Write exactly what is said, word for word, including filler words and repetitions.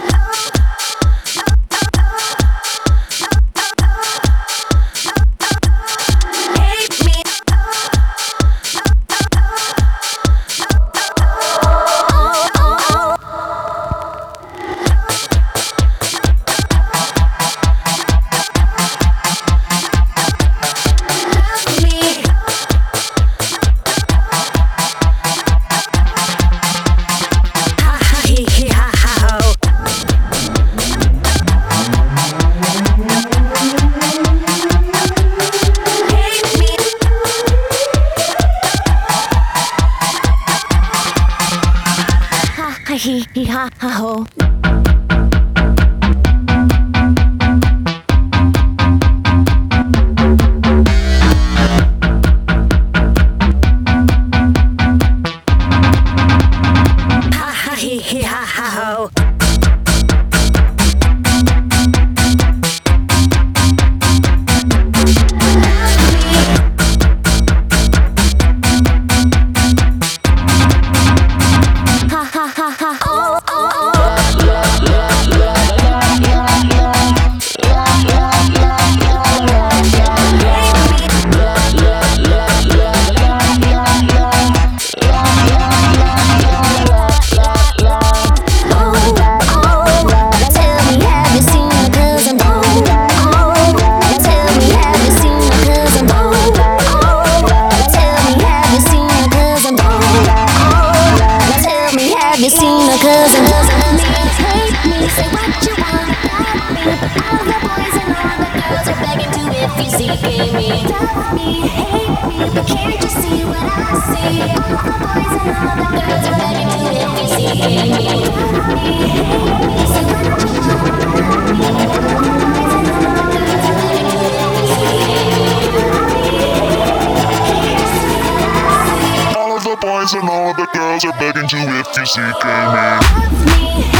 Hee hee ha ha ho. Ha ha hee hee ha ha ho. You seen her cousin hate me, say what you want about me, but all the boys and all the girls are begging to if you see me. Love me, hate me, but can't you see what I see? All the boys and all the girls are begging to if you see me. Love me, hate me, say what you want about me, but all the boys and all the girls are begging to if you see me. All of the boys and all of the girls are begging to if you see me. Love me.